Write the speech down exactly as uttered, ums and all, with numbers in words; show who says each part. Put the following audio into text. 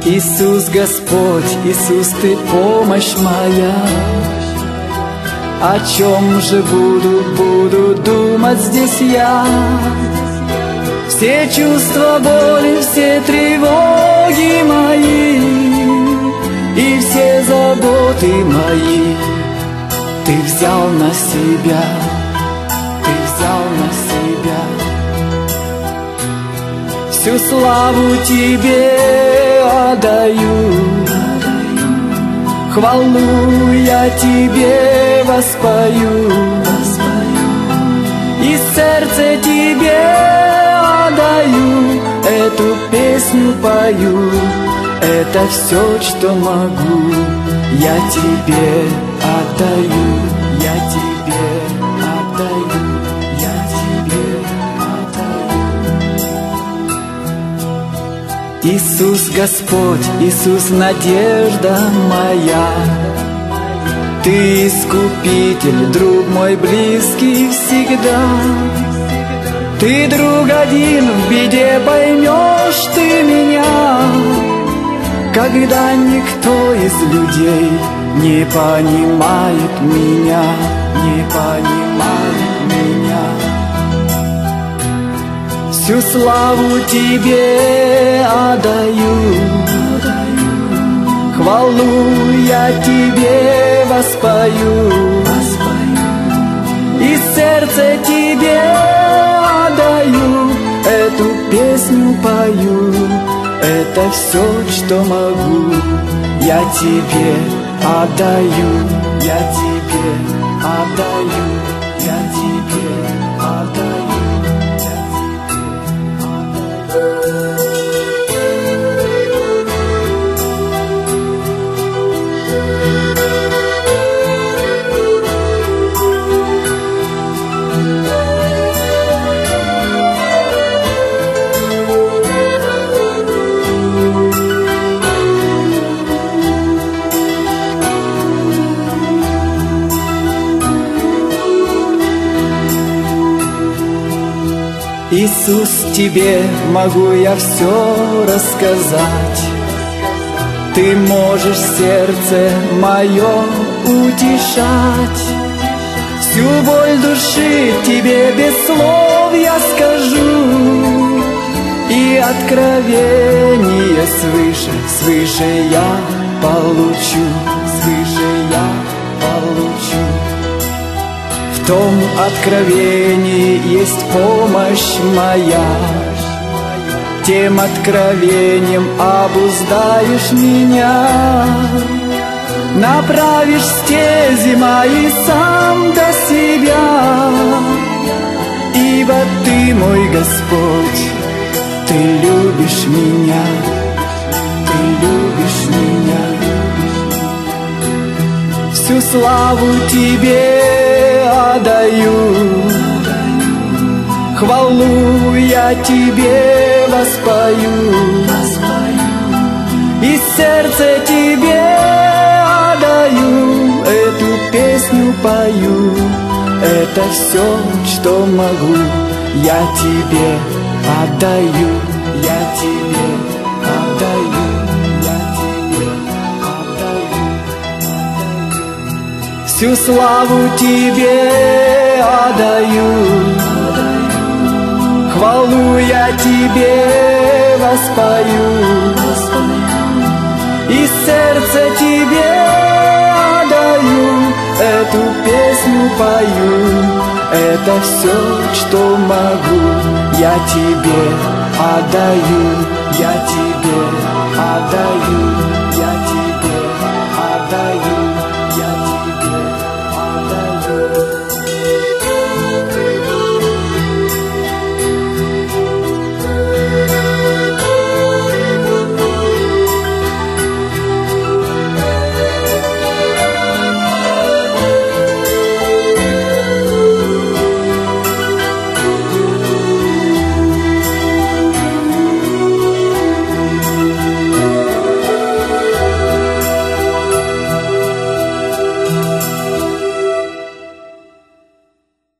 Speaker 1: Иисус Господь, Иисус, Ты помощь моя. О чем же буду, буду думать здесь я? Все чувства боли, все тревоги мои и все заботы мои Ты взял на себя, Ты взял на себя. Всю славу Тебе отдаю, хвалу я Тебе воспою, и сердце Тебе отдаю, эту песню пою. Это все, что могу, я Тебе отдаю, я Тебе отдаю, я Тебе отдаю. Иисус Господь, Иисус надежда моя, Ты искупитель, друг мой близкий всегда. Ты, друг один, в беде поймешь Ты меня, когда никто из людей не понимает меня, не понимает меня. Всю славу Тебе отдаю, хвалу я Тебе воспою, и сердце Тебе отдаю, эту песню пою. Это все, что могу, я Тебе отдаю, я Тебе отдаю, я Тебе отдаю, я Тебе отдаю. Иисус, Тебе могу я все рассказать. Ты можешь сердце мое утешать. Всю боль души Тебе без слов я скажу, и откровение свыше, свыше я получу, свыше я получу. В том откровении есть помощь моя, тем откровением обуздаешь меня, направишь стези мои сам до себя. Ибо Ты, мой Господь, Ты любишь меня, Ты любишь меня. Всю славу Тебе отдаю, хвалу я Тебе воспою, и сердце Тебе отдаю, эту песню пою. Это все, что могу, я Тебе отдаю, я Тебе отдаю, я Тебе отдаю. Всю славу Тебе отдаю, хвалу я Тебе воспою, и сердце Тебе отдаю, эту песню пою. Это все, что могу, я Тебе отдаю, я Тебе отдаю.